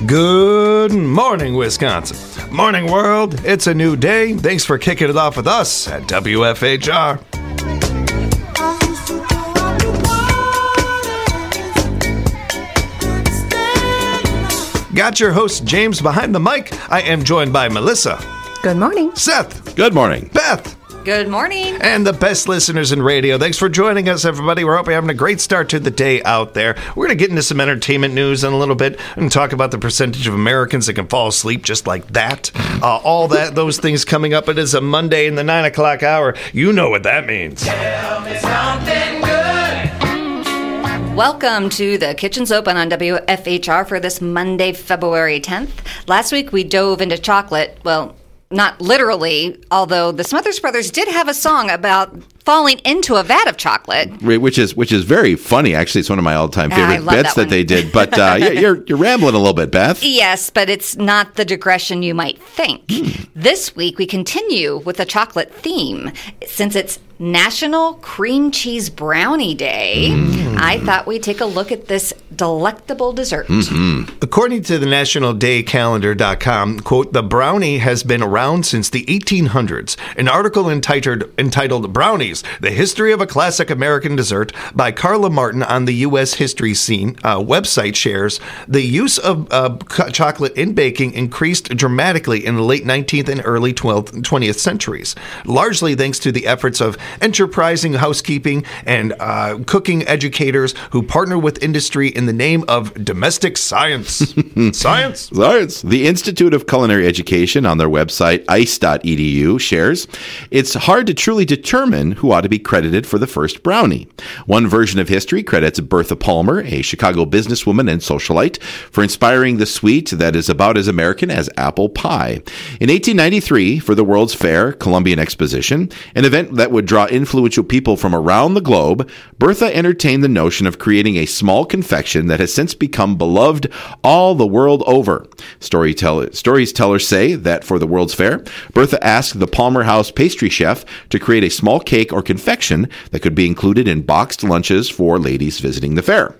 Good morning, Wisconsin. Morning, world. It's a new day. Thanks for kicking it off with us at WFHR. Got your host, James, behind the mic. I am joined by Melissa. Good morning. Seth. Good morning. Beth. Good morning. And the best listeners in radio. Thanks for joining us, everybody. We're hoping you're having a great start to the day out there. We're going to get into some entertainment news in a little bit and talk about the percentage of Americans that can fall asleep just like that. Those things coming up. It is a Monday in the 9 o'clock hour. You know what that means. Tell me something good. Welcome to the Kitchen's Open on WFHR for this Monday, February 10th. Last week we dove into chocolate. Well, not literally, although the Smothers Brothers did have a song about falling into a vat of chocolate, which is very funny. Actually, it's one of my all-time favorite bits that they did. But you're rambling a little bit, Beth. Yes, but it's not the digression you might think. This week we continue with a chocolate theme. Since it's National Cream Cheese Brownie Day, I thought we'd take a look at this delectable dessert. According to the nationaldaycalendar.com, quote, the brownie has been around since the 1800s. An article entitled Brownies, The History of a Classic American Dessert by Carla Martin on the U.S. History Scene website shares the use of chocolate in baking increased dramatically in the late 19th and early 20th centuries, largely thanks to the efforts of enterprising housekeeping and cooking educators who partner with industry in the name of domestic science. Science. The Institute of Culinary Education on their website, ice.edu, shares, it's hard to truly determine who ought to be credited for the first brownie. One version of history credits Bertha Palmer, a Chicago businesswoman and socialite, for inspiring the sweet that is about as American as apple pie. In 1893, for the World's Fair Columbian Exposition, an event that would draw influential people from around the globe, Bertha entertained the notion of creating a small confection that has since become beloved all the world over. Stories tellers say that for the World's Fair, Bertha asked the Palmer House pastry chef to create a small cake or confection that could be included in boxed lunches for ladies visiting the fair.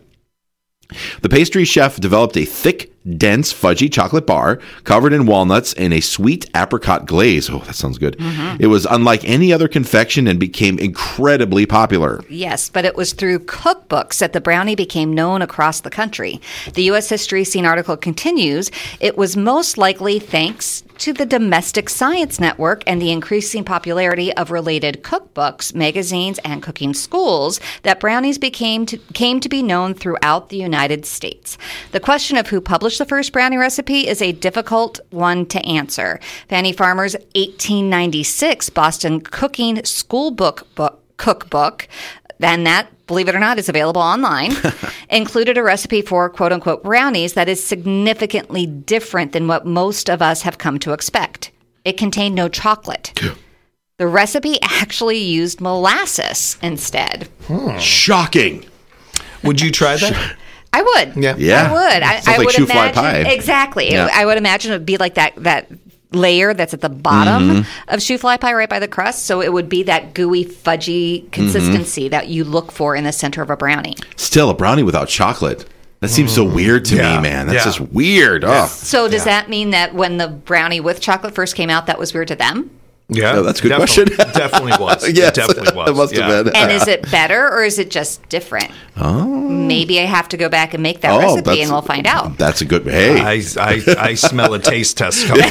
The pastry chef developed a thick, dense, fudgy chocolate bar covered in walnuts and a sweet apricot glaze. Oh, that sounds good. It was unlike any other confection and became incredibly popular. Yes, but it was through cookbooks that the brownie became known across the country. The U.S. History Scene article continues, it was most likely thanks to the Domestic Science Network and the increasing popularity of related cookbooks, magazines, and cooking schools that brownies came to be known throughout the United States. The question of who published the first brownie recipe is a difficult one to answer. Fannie Farmer's 1896 Boston Cooking Cookbook, and that, believe it or not, is available online, included a recipe for quote-unquote brownies that is significantly different than what most of us have come to expect. It contained no chocolate. The recipe actually used molasses instead. Shocking. Would you try that? I would. Yeah. I would. Sounds I like would shoe-fly imagine, pie. exactly. Yeah. I would imagine it would be like that layer that's at the bottom of shoe-fly pie right by the crust. So it would be that gooey, fudgy consistency that you look for in the center of a brownie. Still, a brownie without chocolate. That seems so weird to me, man. That's just weird. Yeah. So does that mean that when the brownie with chocolate first came out, that was weird to them? Yeah, Oh, that's a good question. Definitely was. Yes, It definitely was. it must have been. And is it better or is it just different? Oh. Maybe I have to go back and make that recipe and we'll find out. That's a good... Hey. I smell a taste test coming.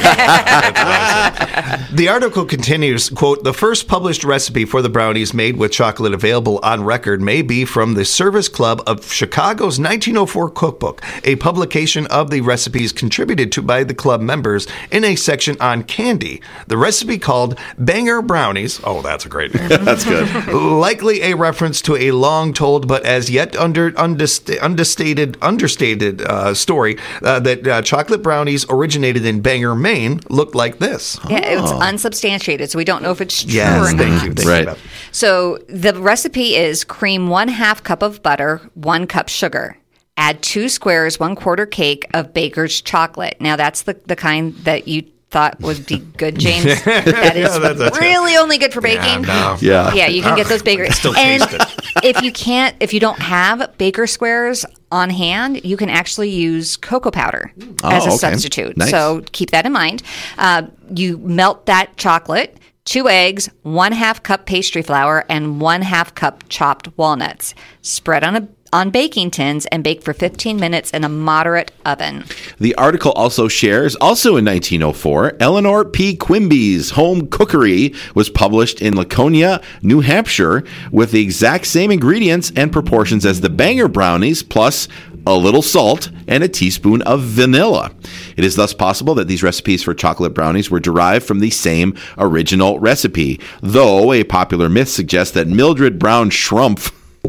The article continues, quote, the first published recipe for the brownies made with chocolate available on record may be from the Service Club of Chicago's 1904 cookbook, a publication of the recipes contributed to by the club members in a section on candy. The recipe called Banger Brownies. Oh, that's a great name. That's good. Likely a reference to a long-told but as yet understated story that chocolate brownies originated in Bangor, Maine, looked like this. Yeah, it's unsubstantiated, so we don't know if it's true Yes, or thank not. you. Thank Right. you, Beth. So the recipe is cream 1/2 cup of butter, 1 cup sugar. Add 2 squares, 1/4 cake of baker's chocolate. Now that's the kind that you thought would be good, James. That is that's really only good for baking. No. Yeah. Yeah, you can get those baker. Still And taste it. If you don't have baker squares on hand, you can actually use cocoa powder as a substitute. Nice. So keep that in mind. You melt that chocolate, 2 eggs, 1/2 cup pastry flour, and 1/2 cup chopped walnuts. Spread on baking tins and bake for 15 minutes in a moderate oven. The article also shares, also in 1904, Eleanor P. Quimby's Home Cookery was published in Laconia, New Hampshire, with the exact same ingredients and proportions as the Banger brownies, plus a little salt and a teaspoon of vanilla. It is thus possible that these recipes for chocolate brownies were derived from the same original recipe, though a popular myth suggests that Mildred Brown Schrumpf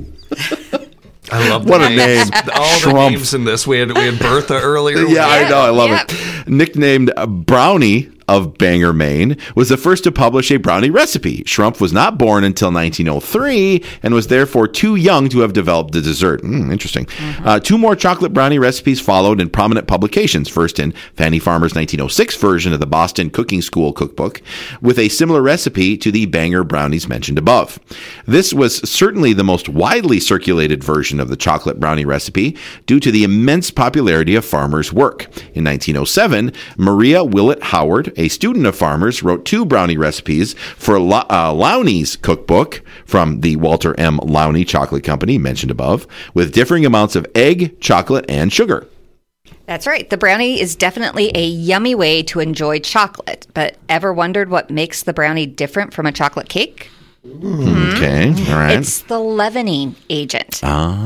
I love what a names. name. All the Schrumpf. names in this. We had Bertha earlier. Yeah, I know. I love Yep. it. Nicknamed Brownie of Bangor, Maine, was the first to publish a brownie recipe. Schrumpf was not born until 1903 and was therefore too young to have developed the dessert. Interesting. 2 more chocolate brownie recipes followed in prominent publications, first in Fanny Farmer's 1906 version of the Boston Cooking School Cookbook, with a similar recipe to the Bangor brownies mentioned above. This was certainly the most widely circulated version of the chocolate brownie recipe due to the immense popularity of Farmer's work. In 1907, Maria Willett Howard, a student of Farmer's, wrote 2 brownie recipes for Lowney's cookbook from the Walter M. Lowney Chocolate Company mentioned above, with differing amounts of egg, chocolate, and sugar. That's right. The brownie is definitely a yummy way to enjoy chocolate. But ever wondered what makes the brownie different from a chocolate cake? Okay, all right. It's the leavening agent.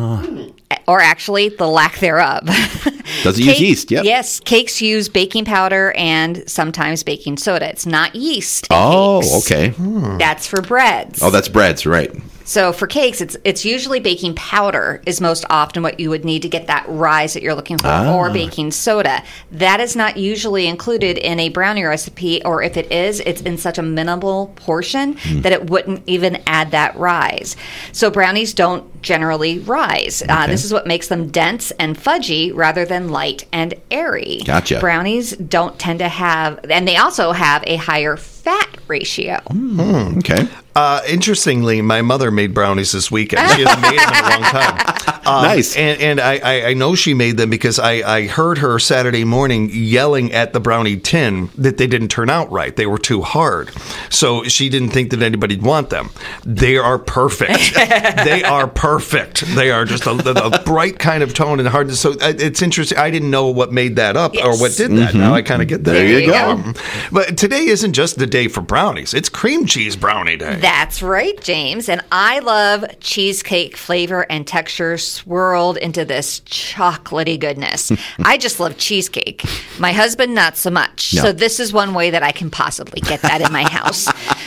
Or actually, the lack thereof. Doesn't use yeast, yep. Yes, cakes use baking powder and sometimes baking soda. It's not yeast in Oh, cakes. okay. That's for breads. Oh, that's breads, right. So for cakes, it's usually baking powder is most often what you would need to get that rise that you're looking for, or baking soda. That is not usually included in a brownie recipe, or if it is, it's in such a minimal portion that it wouldn't even add that rise. So brownies don't generally rise. This is what makes them dense and fudgy rather than light and airy. Gotcha. Brownies don't tend to have, and they also have a higher fat ratio. Okay. Interestingly, my mother made brownies this weekend. She hasn't made them in a long time. Nice. And I know she made them because I heard her Saturday morning yelling at the brownie tin that they didn't turn out right. They were too hard. So she didn't think that anybody'd want them. They are perfect. They are perfect. They are just a bright kind of tone and hardness. So it's interesting. I didn't know what made that up or what did that. Now I kind of get that. There you go. But today isn't just the day for brownies. It's cream cheese brownie day. That's right, James. And I love cheesecake flavor and texture swirled into this chocolatey goodness. I just love cheesecake. My husband, not so much. No. So this is one way that I can possibly get that in my house.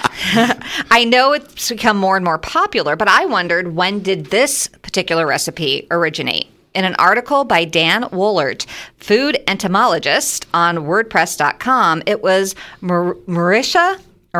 I know it's become more and more popular, but I wondered, when did this particular recipe originate? In an article by Dan Woolert, food entomologist on WordPress.com, it was Marissa?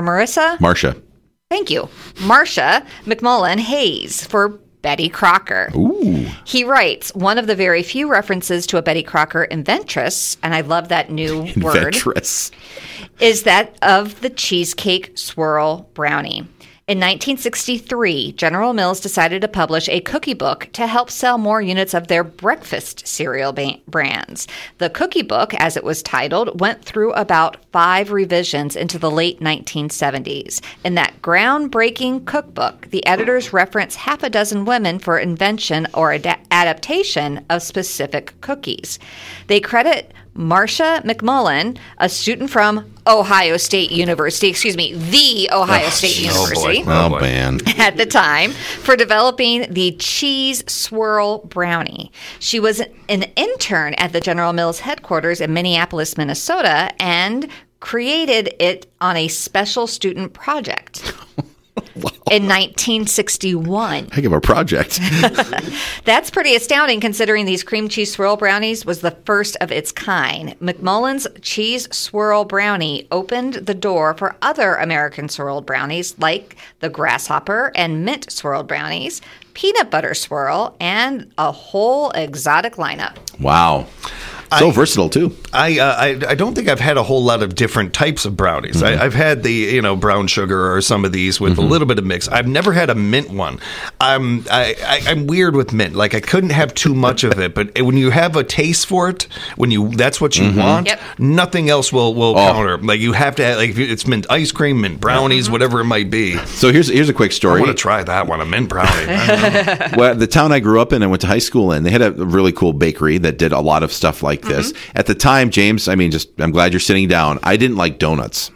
Thank you. Marcia McMullen Hayes for Betty Crocker. Ooh. He writes, one of the very few references to a Betty Crocker inventress, and I love that new word, Inventress. is that of the cheesecake swirl brownie. In 1963, General Mills decided to publish a cookie book to help sell more units of their breakfast cereal brands. The cookie book, as it was titled, went through about 5 revisions into the late 1970s. In that groundbreaking cookbook, the editors reference half a dozen women for invention or adaptation of specific cookies. They credit Marcia McMullen, a student from Ohio State University, the Ohio State University Oh, man. at the time, for developing the cheese swirl brownie. She was an intern at the General Mills headquarters in Minneapolis, Minnesota, and created it on a special student project. In 1961. Heck of a project. That's pretty astounding considering these cream cheese swirl brownies was the first of its kind. McMullen's cheese swirl brownie opened the door for other American swirled brownies like the grasshopper and mint swirled brownies, peanut butter swirl, and a whole exotic lineup. Wow. So versatile, too. I don't think I've had a whole lot of different types of brownies. I've had the brown sugar or some of these with a little bit of mix. I've never had a mint one. I'm weird with mint. Like, I couldn't have too much of it, but when you have a taste for it, that's what you want. Yep. Nothing else will counter. Like, you have to have, like, if it's mint ice cream, mint brownies, whatever it might be. So here's a quick I story. want to try that one, a mint brownie. Well, the town I grew up in and went to high school in, they had a really cool bakery that did a lot of stuff like this. At the time, James, I'm glad you're sitting down. I didn't like donuts.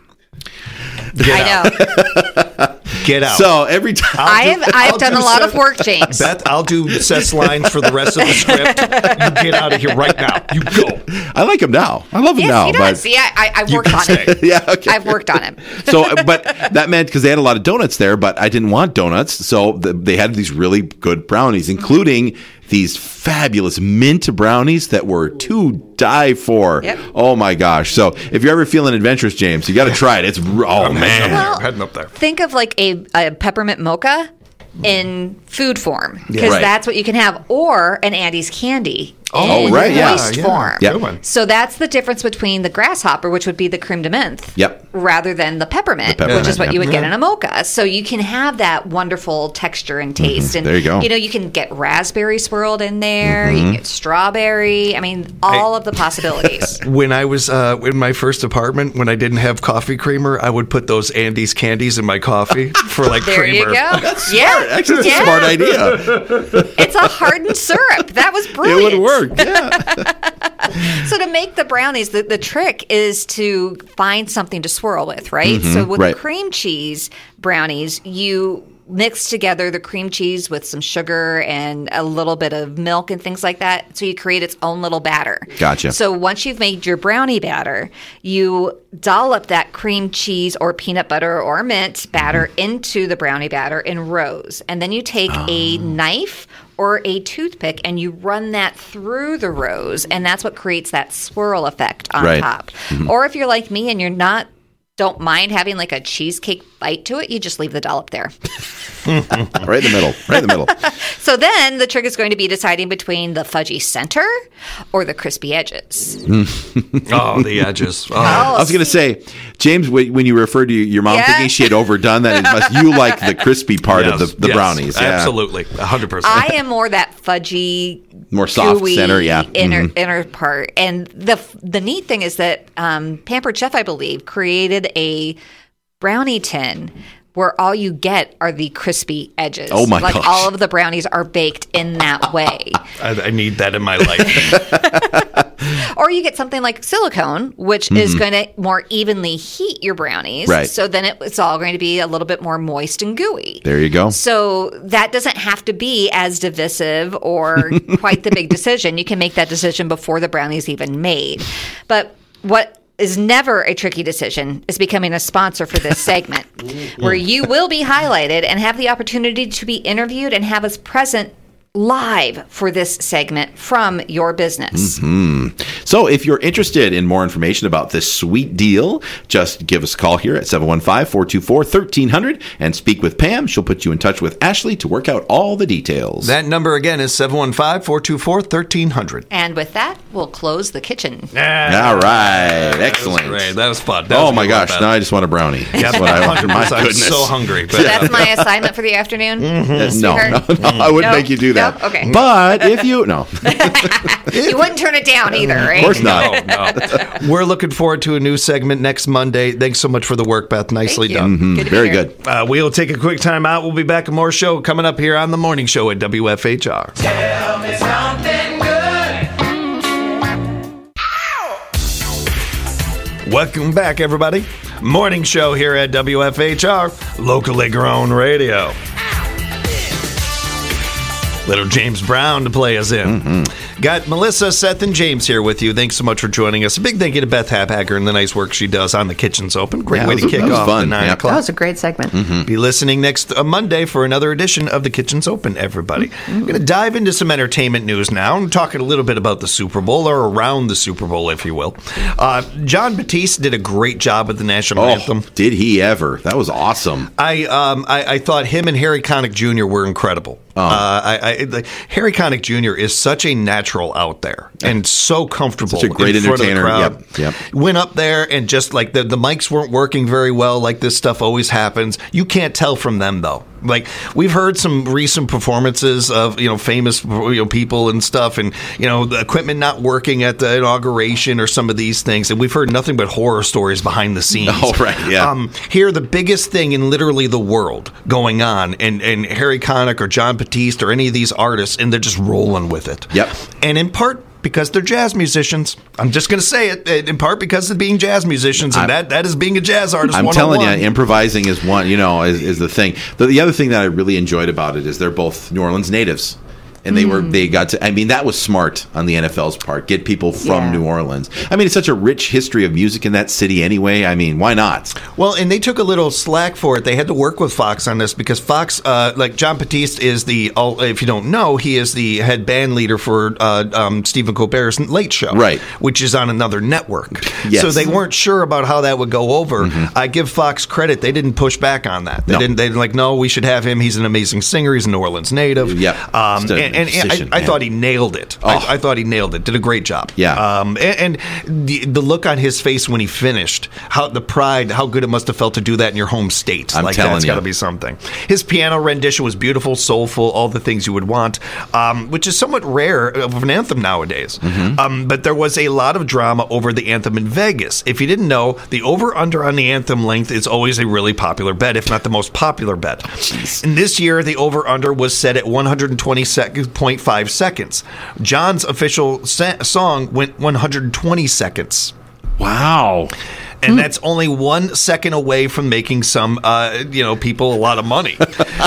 I know. Get out. So every time I've done a lot of work, James. Beth, I'll do Seth's lines for the rest of the script. You get out of here right now. You go. I like him now. I love him Yes, now. he does. See, I've worked on it. Yeah, okay. I've worked on him. So, but that meant because they had a lot of donuts there, but I didn't want donuts, so they had these really good brownies, including these fabulous mint brownies that were to die for. Yep. Oh my gosh! So, if you're ever feeling adventurous, James, you got to try it. It's man. Well, heading up there. Think of like a peppermint mocha in food form, because Yeah. Right. that's what you can have, or an Andy's candy Oh, in right, yeah. moist form. Yeah. Good one. So that's the difference between the grasshopper, which would be the creme de menthe, Yep. rather than the peppermint, The which is what peppermint, you would yeah. get in a mocha. So you can have that wonderful texture and taste. And There you go. You can get raspberry swirled in there. You can get strawberry. I mean, all of the possibilities. When I was in my first apartment, when I didn't have coffee creamer, I would put those Andes candies in my coffee for like There creamer. you go. That's Yeah. smart. Actually, that's Yeah. a smart idea. It's a hardened syrup. That was It brilliant. would work. Yeah. So to make the brownies, the trick is to find something to swirl with, right? So with right. the cream cheese brownies, you mix together the cream cheese with some sugar and a little bit of milk and things like that. So you create its own little batter. Gotcha. So once you've made your brownie batter, you dollop that cream cheese or peanut butter or mint batter into the brownie batter in rows. And then you take a knife or a toothpick and you run that through the rows, and that's what creates that swirl effect on Right. top. Or if you're like me and don't mind having like a cheesecake bite to it, you just leave the dollop there. Right in the middle. Right in the middle. So then the trick is going to be deciding between the fudgy center or the crispy edges. Oh, the edges. Oh. I was going to say, James, when you referred to your mom Yeah. thinking she had overdone that, you like the crispy part of the Yes, brownies. Yeah. Absolutely. 100%. I am more that fudgy, More soft gooey center, yeah. inner part. And the neat thing is that Pampered Chef, I believe, created a brownie tin where all you get are the crispy edges. Oh, my like gosh. all of the brownies are baked in that way. I need that in my life. Or you get something like silicone, which is going to more evenly heat your brownies. Right. So then it's all going to be a little bit more moist and gooey. There you go. So that doesn't have to be as divisive or quite the big decision. You can make that decision before the brownie's even made. But what is never a tricky decision is becoming a sponsor for this segment, where you will be highlighted and have the opportunity to be interviewed and have us present live for this segment from your business. So if you're interested in more information about this sweet deal, just give us a call here at 715-424-1300 and speak with Pam. She'll put you in touch with Ashley to work out all the details. That number again is 715-424-1300. And with that, we'll close the kitchen. All right. Excellent. Great. That was fun. That was Oh a my good one, gosh. Beth. Now I just want a brownie. That's what I want. 100%. My I'm goodness. so hungry. So that's my assignment for the afternoon? No, Sweetheart? I wouldn't No? make you do that. No? Okay. But if you, no. You wouldn't turn it down either, right? Of course not. No. We're looking forward to a new segment next Monday. Thanks so much for the work, Beth. Nicely Thank you. done. Good to be Very here. good. We'll take a quick time out. We'll be back with more show coming up here on the morning show at WFHR. Tell me something good. Welcome back, everybody. Morning show here at WFHR, locally grown radio. Little James Brown to play us in. Got Melissa, Seth, and James here with you. Thanks so much for joining us. A big thank you to Beth Hapacker and the nice work she does on The Kitchen's Open. Great Yeah, way that to was- kick that was off fun. the 9 Yeah. o'clock. That was a great segment. Be listening next Monday for another edition of The Kitchen's Open, everybody. I'm going to dive into some entertainment news now and talking a little bit about the Super Bowl, or around the Super Bowl, if you will. John Batiste did a great job with the national anthem. Did he ever? That was awesome. I thought him and Harry Connick Jr. were incredible. Harry Connick Jr. is such a natural out there and so comfortable. Such a great in front entertainer. Of the crowd. Yep. Went up there and just like the mics weren't working very well, like this stuff always happens. You can't tell from them though. Like we've heard some recent performances of famous people and stuff, and the equipment not working at the inauguration or some of these things, and we've heard nothing but horror stories behind the scenes. Oh right, yeah. Here, the biggest thing in literally the world going on, and Harry Connick or John Batiste or any of these artists, and they're just rolling with it. Yep. And in part because they're jazz musicians. I'm just going to say it, in part because of being jazz musicians, and that is being a jazz artist. I'm 101. telling you, improvising is one, is the thing. The other thing that I really enjoyed about it is they're both New Orleans natives. And they got to, that was smart on the NFL's part. Get people from New Orleans. It's such a rich history of music in that city anyway. Why not? Well, and they took a little slack for it. They had to work with Fox on this because Fox, like John Batiste is if you don't know, he is the head band leader for Stephen Colbert's Late Show. Right. Which is on another network. Yes. So they weren't sure about how that would go over. I give Fox credit. They didn't push back on that. They didn't like, no, we should have him. He's an amazing singer. He's a New Orleans native. Yeah. And I thought he nailed it. I thought he nailed it. Did a great job. Yeah. And the look on his face when he finished, how the pride, how good it must have felt to do that in your home state. I'm telling that's you. got to be something. His piano rendition was beautiful, soulful, all the things you would want, which is somewhat rare of an anthem nowadays. But there was a lot of drama over the anthem in Vegas. If you didn't know, the over-under on the anthem length is always a really popular bet, if not the most popular bet. Jeez. And this year, the over-under was set at 120.5 seconds. John's official song went 120 seconds. Wow. And that's only 1 second away from making some, people a lot of money.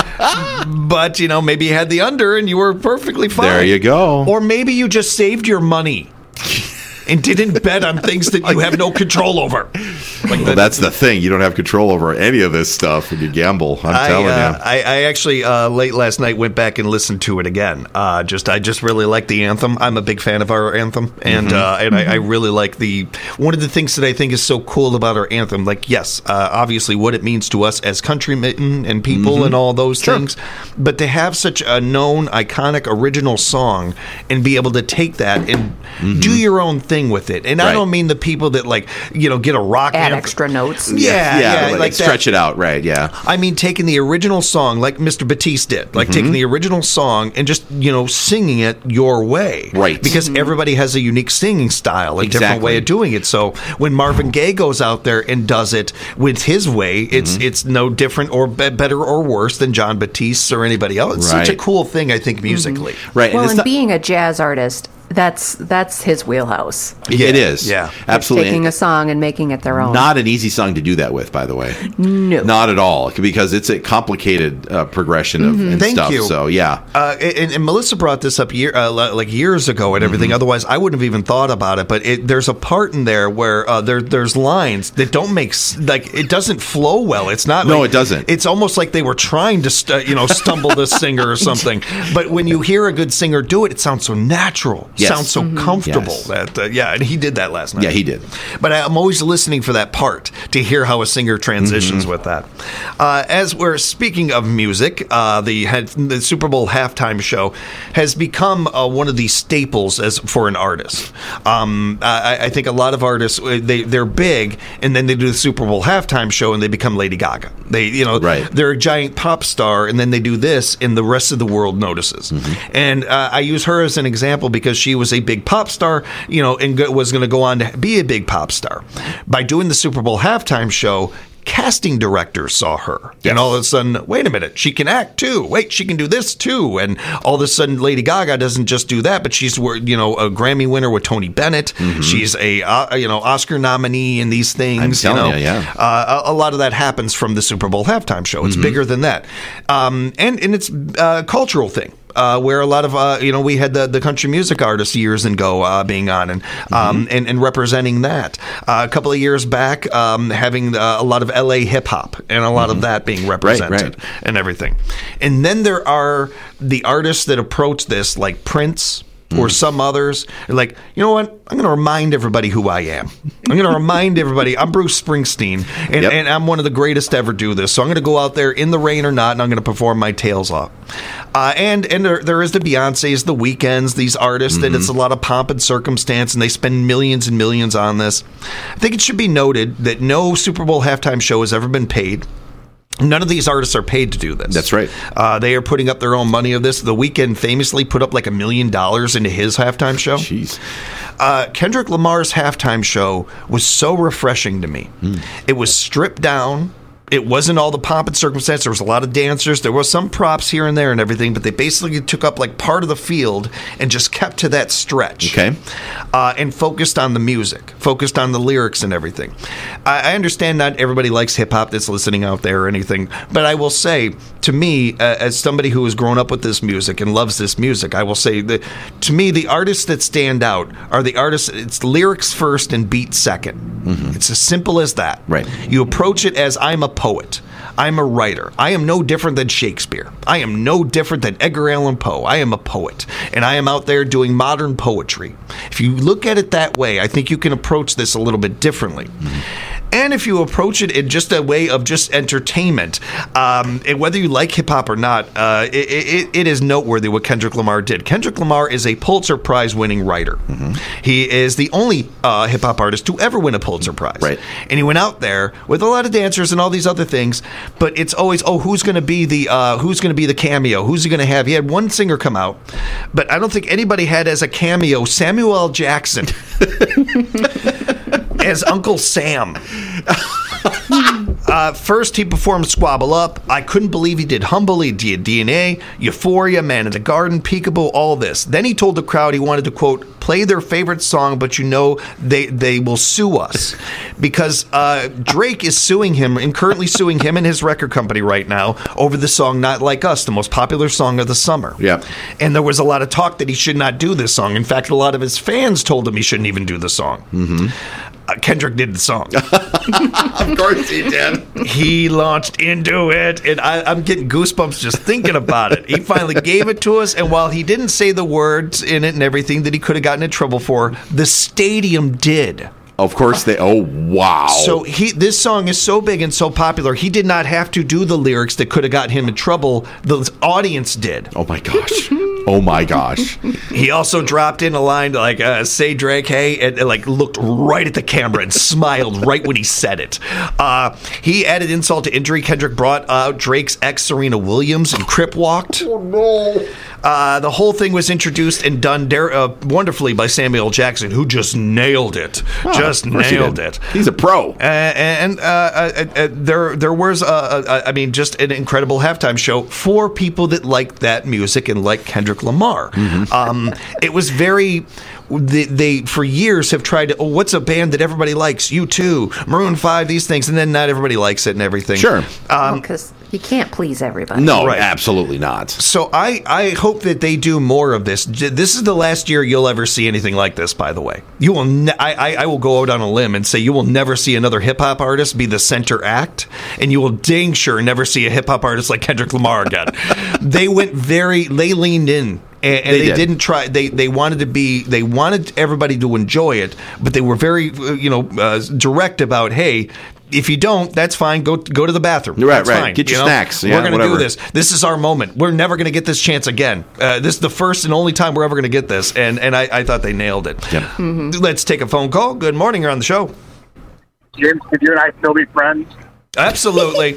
But, maybe you had the under and you were perfectly fine. There you go. Or maybe you just saved your money and didn't bet on things that you have no control over. Well, that's the thing. You don't have control over any of this stuff when you gamble. I'm telling you. I actually, late last night, went back and listened to it again. I just really like the anthem. I'm a big fan of our anthem. And I really like one of the things that I think is so cool about our anthem, obviously what it means to us as countrymen and people and all those things. But to have such a known, iconic, original song and be able to take that and do your own thing with it. And I don't mean the people that get a rock add anthem. extra notes. Yeah, like stretch it out, right? Yeah. I mean, taking the original song, like Mr. Batiste did, taking the original song and just singing it your way, right? Because everybody has a unique singing style, a different way of doing it. So when Marvin Gaye goes out there and does it with his way, it's no different or better or worse than John Batiste or anybody else. It's such a cool thing, I think, musically. Right. Well, and being a jazz artist, that's his wheelhouse. It is. Yeah. Absolutely. Taking a song and making it their own. Not an easy song to do that with, by the way. No. Not at all, because it's a complicated progression of and Thank stuff. you. So, yeah. And Melissa brought this up years ago and everything. Otherwise, I wouldn't have even thought about it. But there's a part in there where there's lines that don't make it doesn't flow well. It's not. No, it doesn't. It's almost like they were trying to stumble the singer or something. But when you hear a good singer do it, it sounds so natural. Yes. Sounds so comfortable. Yes. And he did that last night. Yeah, he did. But I'm always listening for that part to hear how a singer transitions with that. As we're speaking of music, the Super Bowl halftime show has become one of the staples for an artist. I think a lot of artists they're big, and then they do the Super Bowl halftime show, and they become Lady Gaga. They're a giant pop star, and then they do this, and the rest of the world notices. And I use her as an example because she was a big pop star, and was going to go on to be a big pop star. By doing the Super Bowl halftime show, casting directors saw her. Yes. And all of a sudden, wait a minute, she can act too. Wait, she can do this too. And all of a sudden, Lady Gaga doesn't just do that, but she's a Grammy winner with Tony Bennett. She's a Oscar nominee in these things. I'm telling you, yeah. A lot of that happens from the Super Bowl halftime show. It's bigger than that, and it's a cultural thing. Where a lot of we had the country music artists years ago being on and representing that. A couple of years back, having a lot of LA hip hop and a lot of that being represented and everything. And then there are the artists that approach this, like Prince, or some others. Like, you know what? I'm going to remind everybody who I am. I'm going to remind everybody I'm Bruce Springsteen, and I'm one of the greatest to ever do this. So I'm going to go out there in the rain or not, and I'm going to perform my tails off. And there is the Beyoncés, the Weekends, these artists that it's a lot of pomp and circumstance, and they spend millions and millions on this. I think it should be noted that no Super Bowl halftime show has ever been paid. None of these artists are paid to do this. That's right. They are putting up their own money of this. The Weeknd famously put up like $1 million into his halftime show. Jeez. Kendrick Lamar's halftime show was so refreshing to me. It was stripped down. It wasn't all the pomp and circumstance. There was a lot of dancers. There was some props here and there and everything, but they basically took up like part of the field and just kept to that stretch. Okay. And focused on the music, focused on the lyrics and everything. I understand not everybody likes hip-hop that's listening out there or anything, but I will say, to me, as somebody who has grown up with this music and loves this music, I will say that, to me, the artists that stand out are the artists, it's lyrics first and beat second. It's as simple as that. Right. You approach it as, I'm a poet. I'm a writer. I am no different than Shakespeare. I am no different than Edgar Allan Poe. I am a poet, and I am out there doing modern poetry. If you look at it that way, I think you can approach this a little bit differently. And if you approach it in just a way of just entertainment, and whether you like hip-hop or not, it is noteworthy what Kendrick Lamar did. Kendrick Lamar is a Pulitzer Prize-winning writer. He is the only hip-hop artist to ever win a Pulitzer Prize. Right. And he went out there with a lot of dancers and all these other things, but it's always, who's going to be the cameo? Who's he going to have? He had one singer come out, but I don't think anybody had as a cameo Samuel L. Jackson. As Uncle Sam. First, he performed Squabble Up. I couldn't believe he did Humble. He did DNA, Euphoria, Man in the Garden, Peekaboo, all this. Then he told the crowd he wanted to, quote, play their favorite song, but they will sue us. Because Drake is suing him and currently suing him and his record company right now over the song Not Like Us, the most popular song of the summer. Yeah. And there was a lot of talk that he should not do this song. In fact, a lot of his fans told him he shouldn't even do the song. Kendrick did the song. Of course he did. He launched into it, and I'm getting goosebumps just thinking about it. He finally gave it to us, and while he didn't say the words in it and everything that he could have gotten in trouble for, the stadium did. Of course they. Oh, wow. So this song is so big and so popular, he did not have to do the lyrics that could have gotten him in trouble. The audience did. Oh, my gosh. Oh, my gosh. He also dropped in a line like, say, Drake, hey, and like looked right at the camera and smiled right when he said it. He added insult to injury. Kendrick brought out Drake's ex, Serena Williams, and Crip walked. Oh, no. The whole thing was introduced and done wonderfully by Samuel L. Jackson, who just nailed it. Just nailed it. He's a pro. And there was, just an incredible halftime show for people that like that music and like Kendrick Lamar. It was very... They for years have tried to, what's a band that everybody likes? U2, Maroon 5, these things, and then not everybody likes it and everything. Sure. Because you can't please everybody. No, Right. Absolutely not. So I hope that they do more of this. This is the last year you'll ever see anything like this, by the way. You will. I will go out on a limb and say you will never see another hip-hop artist be the center act, and you will dang sure never see a hip-hop artist like Kendrick Lamar again. They leaned in. And they didn't try. They wanted everybody to enjoy it, but they were very, direct about, hey, if you don't, that's fine. Go to the bathroom. Right, that's right. Fine. Get your snacks. We're going to do this. This is our moment. We're never going to get this chance again. This is the first and only time we're ever going to get this. And I thought they nailed it. Yeah. Let's take a phone call. Good morning. You're on the show. James, could you and I still be friends? Absolutely.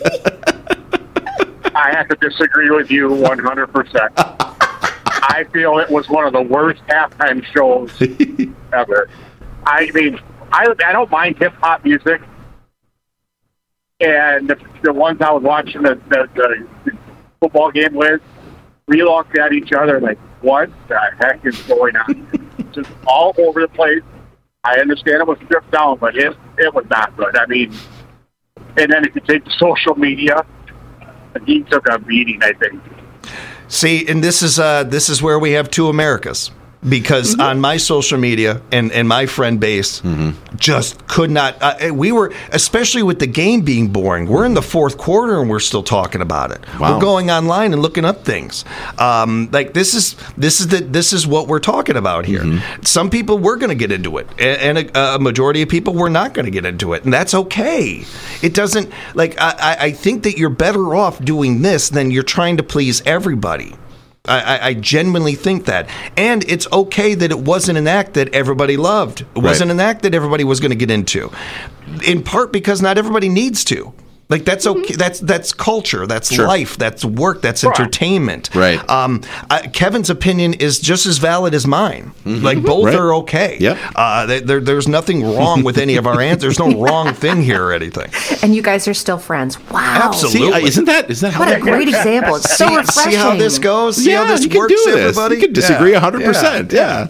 I have to disagree with you 100%. I feel it was one of the worst halftime shows ever. I mean, I don't mind hip-hop music. And the ones I was watching the football game with, we looked at each other like, what the heck is going on? Just all over the place. I understand it was stripped down, but it was not good. I mean, and then if you take the social media, he took a beating, I think. See, and this is where we have two Americas. because on my social media and my friend base just could not. We were, especially with the game being boring. We're in the fourth quarter and we're still talking about it. Wow. We're going online and looking up things. Like this is what we're talking about here. Some people were going to get into it, and a majority of people were not going to get into it, and that's okay. It doesn't like I think that you're better off doing this than you're trying to please everybody. I genuinely think that. And it's okay that it wasn't an act that everybody loved. It wasn't an act that everybody was going to get into. In part because not everybody needs to. Like, that's okay. That's culture. That's life. That's work. That's entertainment. Right. Kevin's opinion is just as valid as mine. Like, both are okay. Yep. There's nothing wrong with any of our answers. There's no wrong thing here or anything. And you guys are still friends. Wow. Absolutely. See, isn't that What a great example. It's so refreshing. See how this goes? See how this you can works, do this. everybody? You can disagree 100%. Yeah.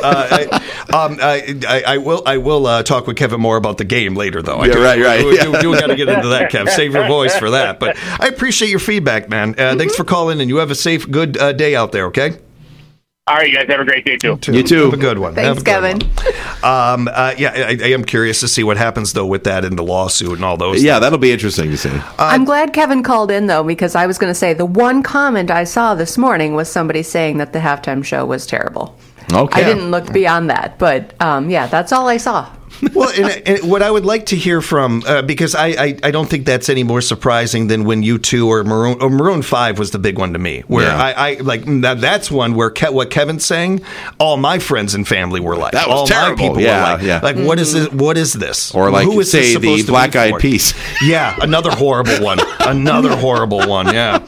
I will talk with Kevin more about the game later, though. Right. We got to get into that, Kev. Save your voice for that. But I appreciate your feedback, man. Thanks for calling, and you have a safe, good day out there, okay? All right, you guys have a great day, too. You too. Have a good one. Thanks, Kevin. I am curious to see what happens, though, with that in the lawsuit and all those Yeah, things. that'll be interesting to see. I'm glad Kevin called in, though, because I was going to say the one comment I saw this morning was somebody saying that the halftime show was terrible. Okay. I didn't look beyond that, but that's all I saw. Well, and what I would like to hear from, because I don't think that's any more surprising than when U2 or Maroon 5 was the big one to me, where I like that's one where what Kevin's saying, all my friends and family were like, That was all terrible. my people Yeah, were like, yeah. like what is this? What is this? Or like, who is this say, supposed the to be Black Eyed for? Peas. Yeah, another horrible one. Yeah.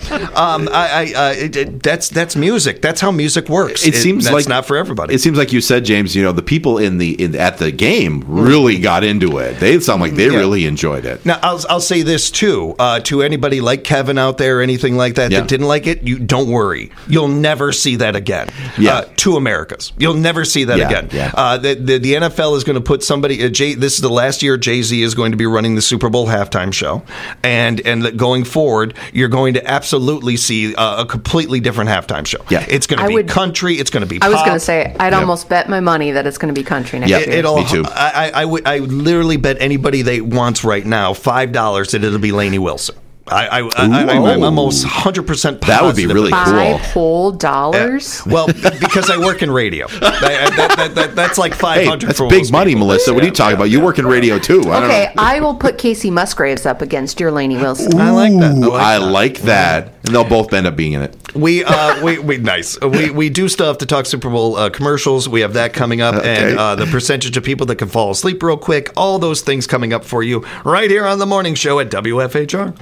That's music. That's how music works. It seems that's like not for everybody. It seems like you said, James. You know, the people at the game really got into it. They sound like they really enjoyed it. Now, I'll say this too to anybody like Kevin out there, or anything like that that didn't like it. You don't worry, you'll never see that again. Two Americas, you'll never see that again. The NFL is going to put somebody. This is the last year Jay-Z is going to be running the Super Bowl halftime show, and going forward, you're going to absolutely see a completely different halftime show. Yeah, it's going to be country. It's going to be pop. I was going to say I'd almost bet my money that it's going to be country next year. Me too. I would literally bet anybody that wants right now $5 that it'll be Lainey Wilson. I'm almost 100% positive. That would be really cool. $5 whole dollars? Well, because I work in radio. That's like 500 that's for big most money, people. Melissa. What are you talking about? You work in radio, too. Okay, I will put Casey Musgraves up against your Lainey Wilson. I like that. I like that. And they'll both end up being in it. We nice. We do still have to talk Super Bowl commercials. We have that coming up, and the percentage of people that can fall asleep real quick. All those things coming up for you right here on the morning show at WFHR.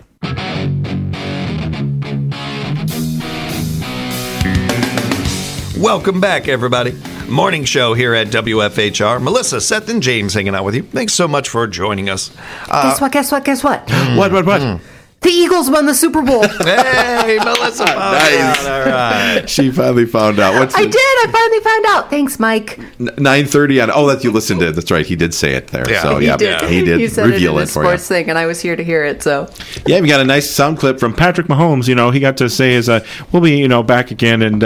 Welcome back, everybody. Morning show here at WFHR. Melissa, Seth, and James hanging out with you. Thanks so much for joining us. Guess what? What? The Eagles won the Super Bowl. Hey, Melissa found Nice. out. All right. She finally found out. I finally found out. Thanks, Mike. 9:30 on. Oh, that you listened to. That's right. He did say it there. Yeah. So He did. he did He said reveal it in it his for you. sports thing, and I was here to hear it. So Yeah, we got a nice sound clip from Patrick Mahomes. You know, he got to say his, we'll be, back again, and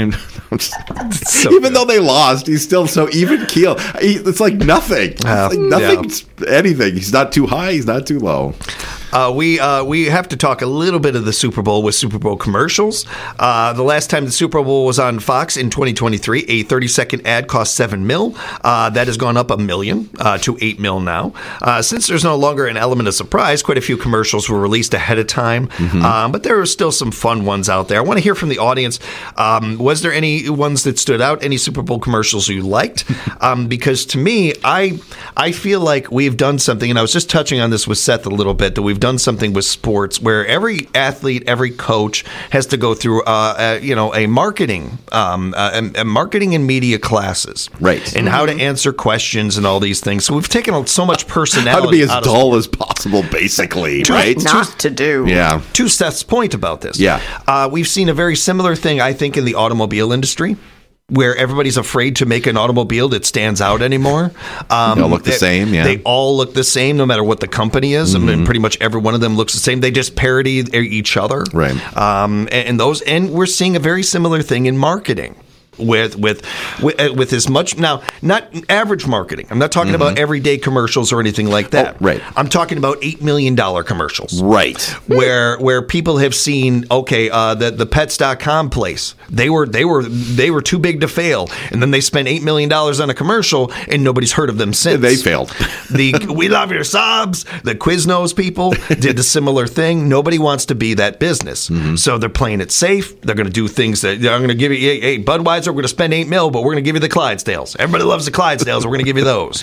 even though they lost, he's still so even keel. It's like nothing. Nothing's anything. He's not too high. He's not too low. We have to talk a little bit of the Super Bowl with Super Bowl commercials. The last time the Super Bowl was on Fox in 2023, a 30-second ad cost $7 million. That has gone up $1 million to $8 million now. Since there's no longer an element of surprise, quite a few commercials were released ahead of time, but there are still some fun ones out there. I want to hear from the audience. Was there any ones that stood out? Any Super Bowl commercials you liked? Because to me, I feel like we've done something, and I was just touching on this with Seth a little bit, that we've done something with sports where every athlete, every coach has to go through a marketing and media classes, right? And how to answer questions and all these things. So we've taken so much personality. How to be as dull as possible, basically, right? Not to do. Yeah. To Seth's point about this, yeah, we've seen a very similar thing, I think, in the automobile industry, where everybody's afraid to make an automobile that stands out anymore. They all look the same, yeah. They all look the same, no matter what the company is. I mean, pretty much every one of them looks the same. They just parody each other. Right. And we're seeing a very similar thing in marketing, with as much now, not average marketing. I'm not talking about everyday commercials or anything like that. Oh, right. I'm talking about $8 million commercials. Right. Where people have seen, the Pets.com place, they were too big to fail, and then they spent $8 million on a commercial, and nobody's heard of them since. They failed. The We Love Your Subs, the Quiznos people did a similar thing. Nobody wants to be that business, so they're playing it safe. They're going to do things that they're going to give you. Hey, Budweiser, we're going to spend $8 million, but we're going to give you the Clydesdales. Everybody loves the Clydesdales. We're going to give you those.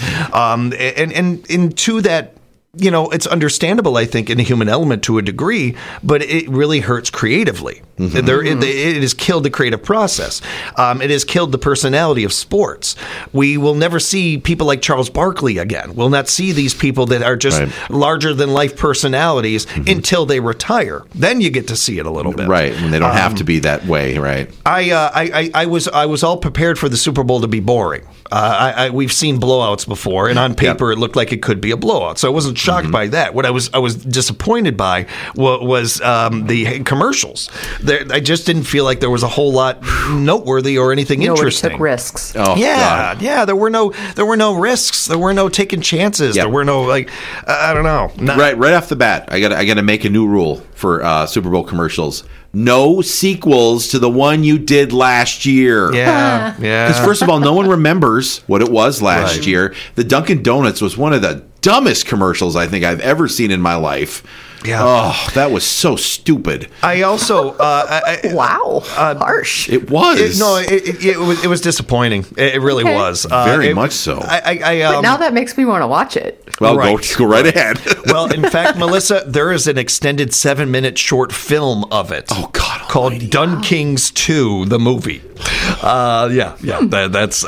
And to that. It's understandable, I think, in the human element to a degree, but it really hurts creatively. It has killed the creative process. It has killed the personality of sports. We will never see people like Charles Barkley again. We'll not see these people that are just larger-than-life personalities until they retire. Then you get to see it a little bit. Right, and they don't have to be that way, right? I was all prepared for the Super Bowl to be boring. We've seen blowouts before, and on paper it looked like it could be a blowout. So I wasn't shocked by that. What I was disappointed by was the commercials. I just didn't feel like there was a whole lot noteworthy or anything interesting. Took risks. Oh, God. There were no risks. There were no taking chances. Yep. There were no I don't know. Right off the bat, I got to make a new rule for Super Bowl commercials. No sequels to the one you did last year. Yeah. Because first of all, no one remembers what it was last year. The Dunkin' Donuts was one of the dumbest commercials I think I've ever seen in my life. Yeah. Oh, that was so stupid. I also Wow, harsh. It was. It was disappointing. It really was. Very much so. But now that makes me want to watch it. Well, go right ahead. Well, in fact, Melissa, there is an extended 7-minute short film of it. Oh, God. Called Dunkings 2, the movie. That's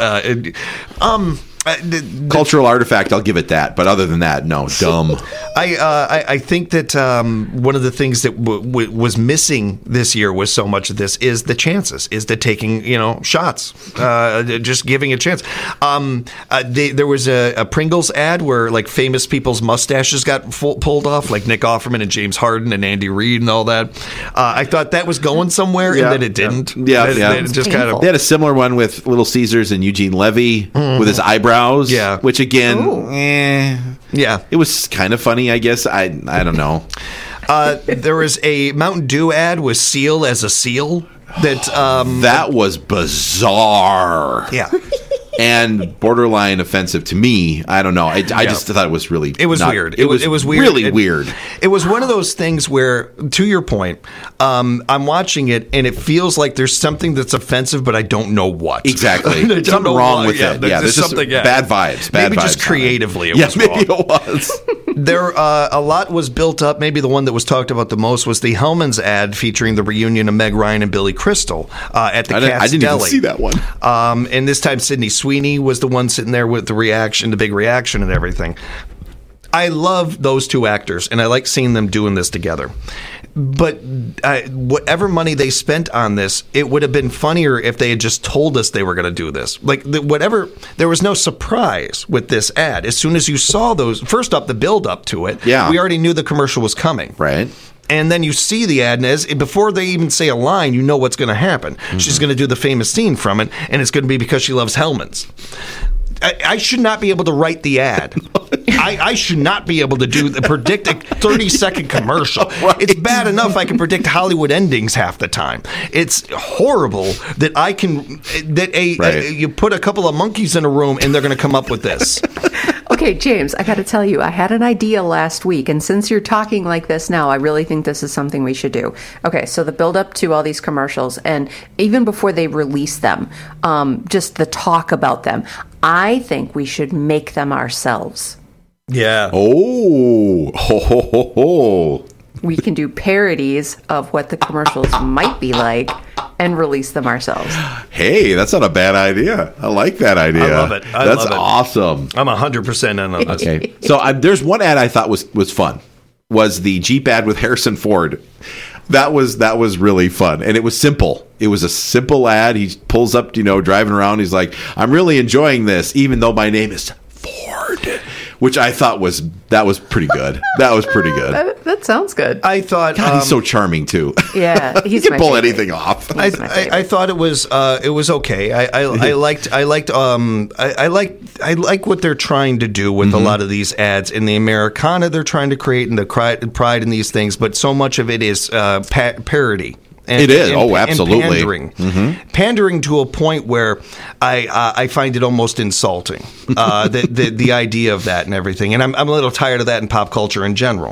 cultural artifact, I'll give it that. But other than that, no, dumb. I think that one of the things that was missing this year was so much of this is the chances, is the taking shots, just giving a chance. There was a Pringles ad where like famous people's mustaches got pulled off, like Nick Offerman and James Harden and Andy Reid and all that. I thought that was going somewhere, and then it didn't. It just kind of. They had a similar one with Little Caesars and Eugene Levy with his eyebrows. Yeah, which again, it was kind of funny, I guess. I don't know. There was a Mountain Dew ad with Seal as a seal. That was bizarre. Yeah. And borderline offensive to me. I don't know. I just thought it was really. It was weird. It was weird. Really weird. It was one of those things where, to your point, I'm watching it and it feels like there's something that's offensive, but I don't know what. Exactly. There's something wrong with it. Yeah, there's just bad vibes. Maybe just creatively it was wrong. Maybe it was. A lot was built up. Maybe the one that was talked about the most was the Hellman's ad featuring the reunion of Meg Ryan and Billy Crystal at the Cat's Deli. I didn't even see that one. And this time, Sydney Sweeney was the one sitting there with the big reaction and everything. I love those two actors, and I like seeing them doing this together. But whatever money they spent on this, it would have been funnier if they had just told us they were going to do this. There was no surprise with this ad. As soon as you saw those, first up, the build up to it, we already knew the commercial was coming. Right. And then you see the ad, and before they even say a line, you know what's going to happen. She's going to do the famous scene from it, and it's going to be because she loves Hellmann's. I should not be able to write the ad. I should not be able to predict a 30-second commercial. Right. It's bad enough I can predict Hollywood endings half the time. It's horrible that you put a couple of monkeys in a room and they're going to come up with this. Okay, James, I got to tell you, I had an idea last week, and since you're talking like this now, I really think this is something we should do. Okay, so the build up to all these commercials, and even before they release them, just the talk about them, I think we should make them ourselves. Yeah. Oh, ho, ho, ho, ho. We can do parodies of what the commercials might be like and release them ourselves. Hey, that's not a bad idea. I like that idea. I love it. That's awesome. I'm 100% in on this. Okay. So there's one ad I thought was fun. Was the Jeep ad with Harrison Ford. That was really fun. And it was simple. It was a simple ad. He pulls up, driving around. He's like, I'm really enjoying this, even though my name is Ford. which I thought was pretty good. That was pretty good. That sounds good. I thought God, he's so charming too. Yeah, he he's can my pull favorite. anything off. I thought it was okay. I like what they're trying to do with a lot of these ads in the Americana they're trying to create and the pride in these things, but so much of it is parody. It is. Absolutely. And pandering to a point where I find it almost insulting. The idea of that and everything, and I'm a little tired of that in pop culture in general.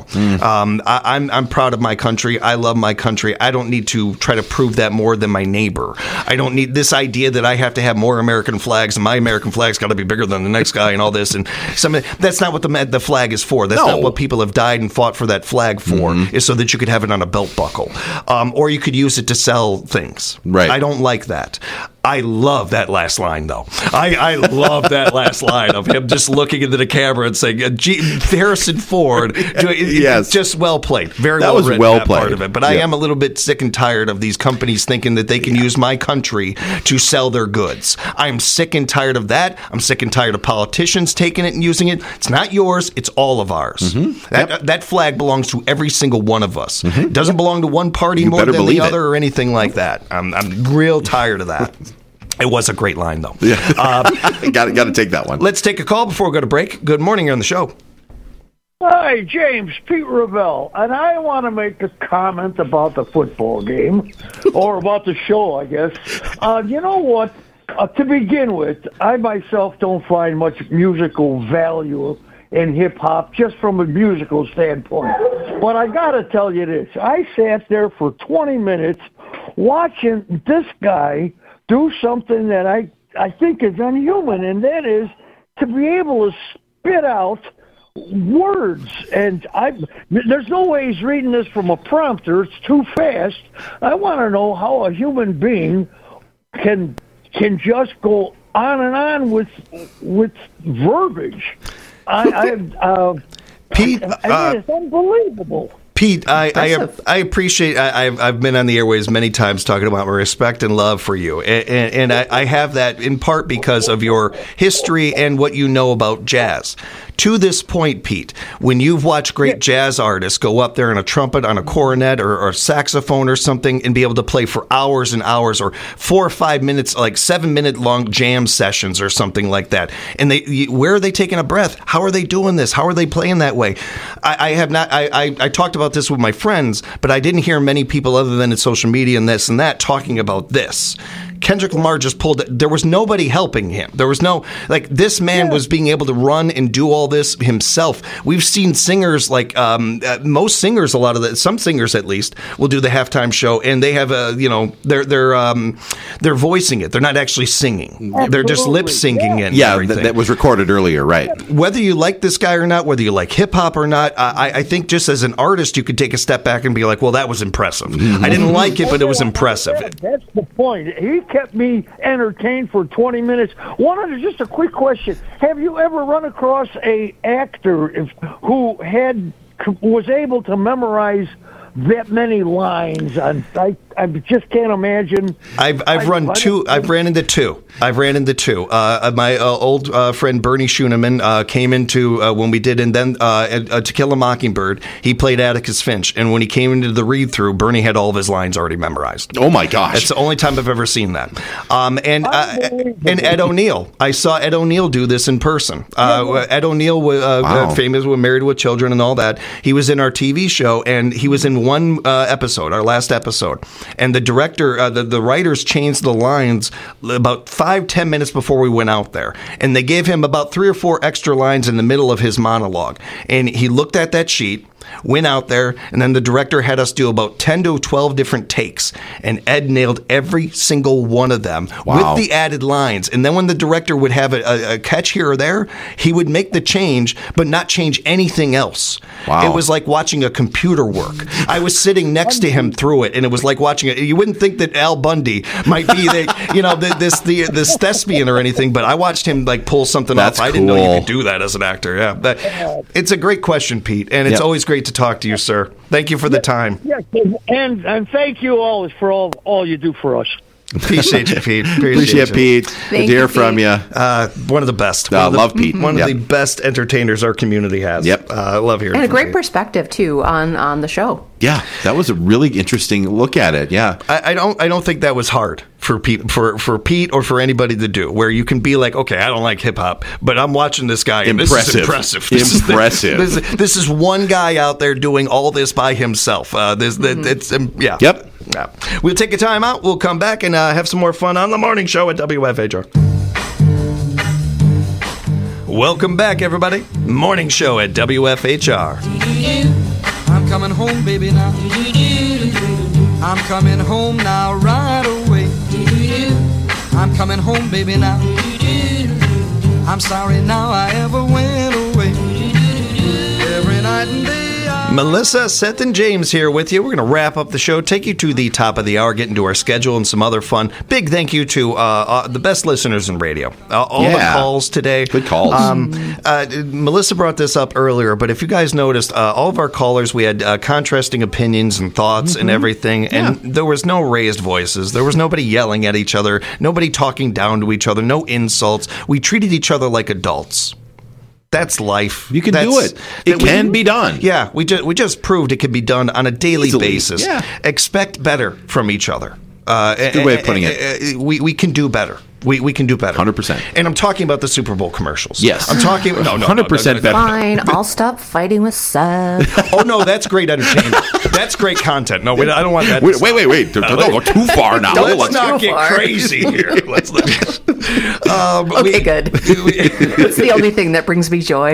I'm proud of my country. I love my country. I don't need to try to prove that more than my neighbor. I don't need this idea that I have to have more American flags and my American flag's got to be bigger than the next guy and all this. And that's not what the flag is for. That's not what people have died and fought for that flag for. Is so that you could have it on a belt buckle, or you could use it to sell things. Right. I don't like that. I love that last line, though. I love that last line of him just looking into the camera and saying, Harrison Ford. Yes. Just well played. Very That well was written, well that played. part of it. But I am a little bit sick and tired of these companies thinking that they can use my country to sell their goods. I'm sick and tired of that. I'm sick and tired of politicians taking it and using it. It's not yours. It's all of ours. That flag belongs to every single one of us. It doesn't belong to one party more better than the believe other or anything like that. I'm real tired of that. It was a great line, though. Yeah. Got to take that one. Let's take a call before we go to break. Good morning, you're on the show. Hi, James, Pete Ravel, and I want to make a comment about the football game, or about the show, I guess. You know what? To begin with, I myself don't find much musical value in hip-hop, just from a musical standpoint. But I got to tell you this. I sat there for 20 minutes watching this guy do something that I think is unhuman, and that is to be able to spit out words. And there's no way he's reading this from a prompter. It's too fast. I want to know how a human being can just go on and on with verbiage. Pete, it's unbelievable. Pete, I appreciate. I've been on the airways many times talking about my respect and love for you, and I have that in part because of your history and what you know about jazz. To this point, Pete, when you've watched great jazz artists go up there on a trumpet, on a cornet, or saxophone or something, and be able to play for hours and hours, or 4 or 5 minutes, like 7-minute long jam sessions or something like that, and where are they taking a breath? How are they doing this? How are they playing that way? I have not. I talked about this with my friends, but I didn't hear many people other than in social media and this and that talking about this. Kendrick Lamar just pulled it. There was nobody helping him. There was no, this man was being able to run and do all this himself. We've seen singers most singers, some singers at least, will do the halftime show and they have they're voicing it. They're not actually singing. Absolutely. They're just lip syncing it. Yeah, that was recorded earlier, right? Whether you like this guy or not, whether you like hip hop or not, I think just as an artist, you could take a step back and be like, well, that was impressive. I didn't like it, but it was impressive. That's the point. He kept me entertained for 20 minutes. Just a quick question. Have you ever run across a actor who was able to memorize that many lines? I just can't imagine. I've ran into two. My old friend Bernie Schuneman came into when we did, and then To Kill a Mockingbird, he played Atticus Finch, and when he came into the read-through, Bernie had all of his lines already memorized. Oh my gosh! It's the only time I've ever seen that. And Ed O'Neill, I saw Ed O'Neill do this in person. Ed O'Neill was famous, with Married with Children and all that. He was in our TV show, and he was in one episode, our last episode. And the director, the writers changed the lines about 5-10 minutes before we went out there. And they gave him about 3 or 4 extra lines in the middle of his monologue. And he looked at that sheet, went out there, and then the director had us do about 10 to 12 different takes. And Ed nailed every single one of them with the added lines. And then when the director would have a catch here or there, he would make the change, but not change anything else. Wow. It was like watching a computer work. I was sitting next to him through it, and it was like watching it. You wouldn't think that Al Bundy might be this thespian or anything, but I watched him pull something off. I didn't know you could do that as an actor. Yeah, but it's a great question, Pete, and it's always great to talk to you, sir. Thank you for the time. Yeah, and thank you always for all you do for us. Appreciate you, Pete. Appreciate you. Pete. Good to hear you, from Pete. you. One of the best. Love Pete. One of Yep. the best entertainers our community has. Yep. I love hearing And a from great Pete. perspective too on the show. Yeah, that was a really interesting look at it. Yeah. I don't think that was hard for Pete or for anybody to do, where you can be like, okay, I don't like hip hop, but I'm watching this guy. And Impressive. This is impressive. Impressive. This is one guy out there doing all this by himself. Yeah. Yep. Yeah. We'll take a time out. We'll come back and have some more fun on the morning show at WFHR. Welcome back, everybody. Morning show at WFHR. I'm coming home, baby, now. I'm coming home now, right away. I'm coming home, baby, now. I'm sorry now I ever went away. Every night and day. Melissa, Seth, and James here with you. We're going to wrap up the show, take you to the top of the hour, get into our schedule and some other fun. Big thank you to the best listeners in radio. All the calls today. Good calls. Melissa brought this up earlier, but if you guys noticed, all of our callers, we had contrasting opinions and thoughts and everything, and there was no raised voices. There was nobody yelling at each other, nobody talking down to each other, no insults. We treated each other like adults. That's life. You can do it. It can be done. Yeah, we just proved it can be done on a daily Easily. basis. Yeah. Expect better from each other. Good way of putting it. We can do better. We can do better. 100%. And I'm talking about the Super Bowl commercials. Yes. I'm talking 100% better. Fine, I'll stop fighting with Seth. Oh no, that's great entertainment. That's great content. No, wait, I don't want that. Wait. Don't go too far now. Let's not too get far. crazy here. Let's Okay, good. It's the only thing that brings me joy.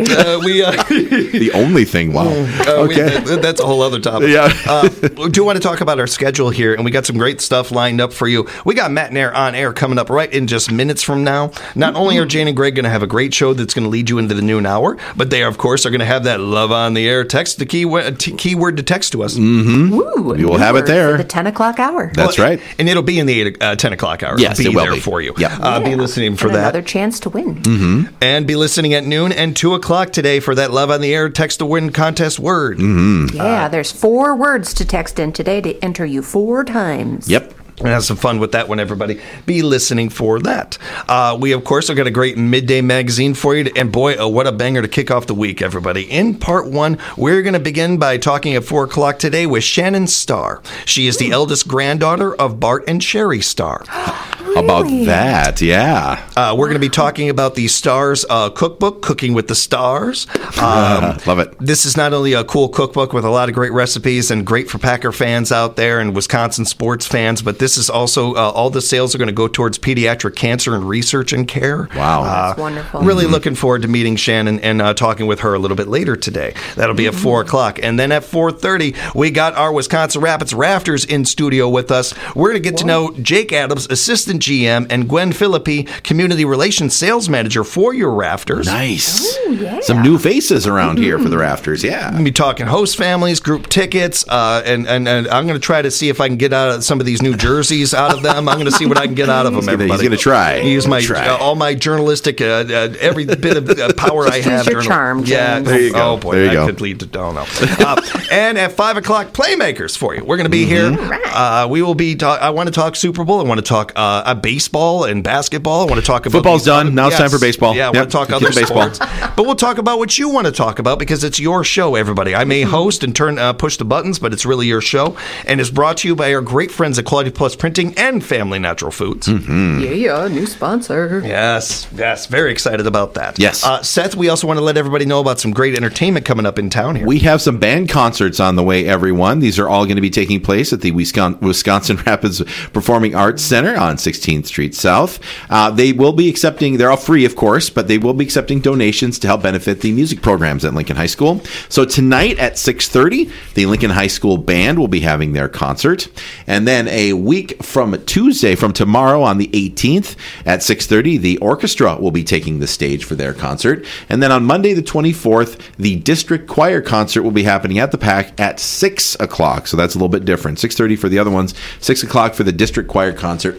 The only thing. Wow. Okay. That's a whole other topic. Yeah. We do want to talk about our schedule here, and we got some great stuff lined up for you. We got Matt and Air on air coming up right in just minutes from now. Not only are Jane and Greg going to have a great show that's going to lead you into the noon hour, but they, of course, are going to have that Love on the Air text, the keyword to text to us. Ooh, You will have it there. For the 10 o'clock hour. That's right. And it'll be in the 10 o'clock hour. Yes, it'll it be will there be. for you. Yep. Be listening for and that. Another chance to win. And be listening at noon and 2 o'clock today for that Love on the Air text to win contest word. Yeah, there's 4 words to text in today to enter you 4 times. Yep. And have some fun with that one, everybody. Be listening for that. We, of course, have got a great midday magazine for you. And boy, what a banger to kick off the week, everybody. In part 1, we're going to begin by talking at 4 o'clock today with Shannon Starr. She is the eldest granddaughter of Bart and Sherry Starr. How about that? Yeah. We're going to be talking about the Stars cookbook, Cooking with the Stars. Love it. This is not only a cool cookbook with a lot of great recipes and great for Packer fans out there and Wisconsin sports fans, but this is also all the sales are going to go towards pediatric cancer and research and care. Wow. That's wonderful. Really looking forward to meeting Shannon and talking with her a little bit later today. That'll be at 4 o'clock. And then at 4:30, we got our Wisconsin Rapids Rafters in studio with us. We're going to get to know Jake Adams, Assistant GM, and Gwen Philippi, Community Relations Sales Manager for your Rafters. Nice. Some new faces around here for the Rafters. We're Yeah. going to be talking host families, group tickets, and I'm going to try to see if I can get out of some of these new jerseys out of them. I'm going to see what I can get out of them, He's everybody. going to try. Use my Try. all my journalistic every bit of power I have. your charm, Yeah, James. There you go. Oh boy, There you that go. could lead to don't know. And at 5 o'clock, Playmakers for you. We're going to be here. We will be. I want to talk Super Bowl. I want to talk baseball and basketball. I want to talk about Football's these done. other- Now it's time for baseball. Yeah, I Yep. want to talk Keep other the baseball. sports. But we'll talk about what you want to talk about because it's your show, everybody. I may host and push the buttons, but it's really your show, and it's brought to you by our great friends at Quality Plus Printing and Family Natural Foods. Yeah, new sponsor. Yes, very excited about that. Yes. Seth, we also want to let everybody know about some great entertainment coming up in town here. We have some band concerts on the way, everyone. These are all going to be taking place at the Wisconsin Rapids Performing Arts Center on 16th Street South. They will be accepting, they're all free, of course, but they will be accepting donations to help benefit the music programs at Lincoln High School. So tonight at 6:30, the Lincoln High School Band will be having their concert. And then a week from Tuesday, from tomorrow on the 18th at 6:30, the orchestra will be taking the stage for their concert. And then on Monday the 24th, the district choir concert will be happening at the PAC at 6 o'clock. So that's a little bit different. 6:30 for the other ones, 6 o'clock for the district choir concert on the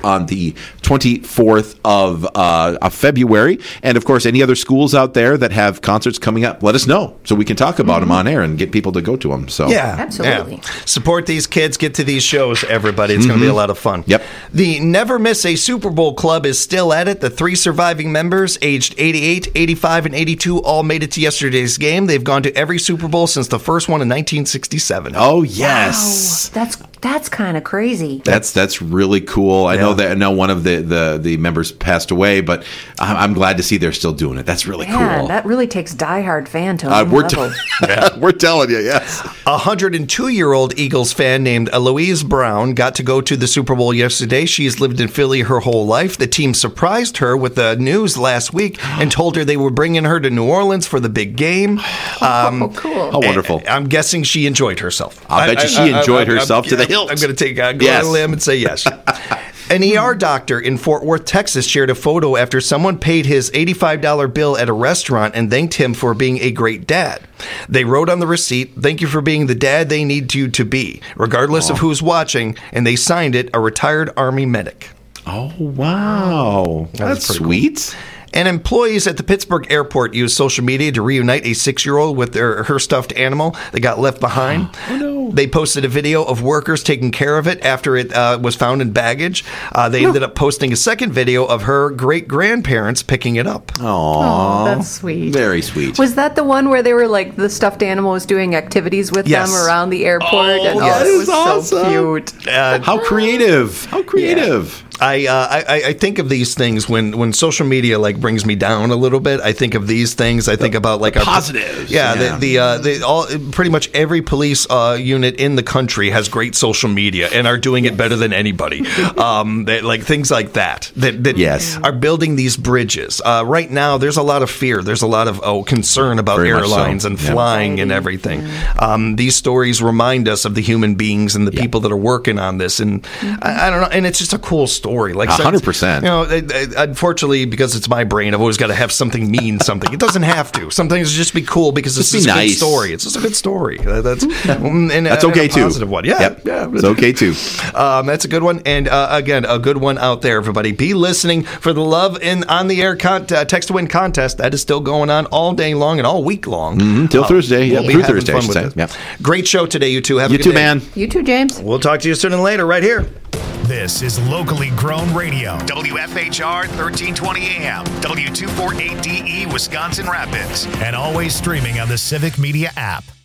the 24th of February. And, of course, any other schools out there that have concerts coming up, let us know so we can talk about them on air and get people to go to them. So Yeah, Absolutely. yeah. Support these kids. Get to these shows, everybody. It's going to be a lot of fun. Yep. The Never Miss a Super Bowl Club is still at it. The 3 surviving members, aged 88, 85, and 82, all made it to yesterday's game. They've gone to every Super Bowl since the first one in 1967. Oh, yes. Wow, that's kind of crazy. That's really cool. I know one of the members passed away, but I'm glad to see they're still doing it. That's really Yeah, cool. that really takes diehard fan to a new We're, level. we're telling you, yes. A 102-year-old Eagles fan named Eloise Brown got to go to the Super Bowl yesterday. She's lived in Philly her whole life. The team surprised her with the news last week and told her they were bringing her to New Orleans for the big game. Oh, cool. How wonderful. I'm guessing she enjoyed herself. I'll bet you she enjoyed herself to the hilt. I'm going to go on Yes. a limb and say yes. An ER doctor in Fort Worth, Texas, shared a photo after someone paid his $85 bill at a restaurant and thanked him for being a great dad. They wrote on the receipt, "Thank you for being the dad they need you to be, regardless of who's watching," and they signed it, "A retired Army medic." Oh, wow. That's pretty cool. sweet. And employees at the Pittsburgh airport used social media to reunite a 6-year-old with her stuffed animal that got left behind. Oh, no. They posted a video of workers taking care of it after it was found in baggage. They ended up posting a second video of her great-grandparents picking it up. Aww. That's sweet. Very sweet. Was that the one where they were like the stuffed animal was doing activities with Yes. them around the airport? Oh, that it is was awesome. so cute. How creative. How creative. I think of these things when social media like brings me down a little bit. I think of these things. I think about like our positives. Yeah, pretty much every police unit in the country has great social media and are doing it better than anybody. Like things like that Yes. are building these bridges. Right now, there's a lot of fear. There's a lot of concern about Very much so. airlines and Yeah. flying and everything. These stories remind us of the human beings and the people that are working on this. And I don't know. And it's just a cool story. Like 100%. You know, unfortunately, because it's my brain, I've always got to have something mean something. It doesn't have to. Sometimes it's just be cool because it's Just just be a good nice. story. It's just a good story. That's okay a too. positive one. Yeah, Yep. yeah. It's okay too. That's a good one. And again, a good one out there, everybody. Be listening for the Love in On the Air text to win contest. That is still going on all day long and all week long. Till Thursday. We'll Yeah, be through having Thursday, I fun should with say. it. Yeah. Great show today, you two. Have a You good too, day. man. You too, James. We'll talk to you sooner than later right here. This is locally grown radio. WFHR 1320 AM, W248DE Wisconsin Rapids, and always streaming on the Civic Media app.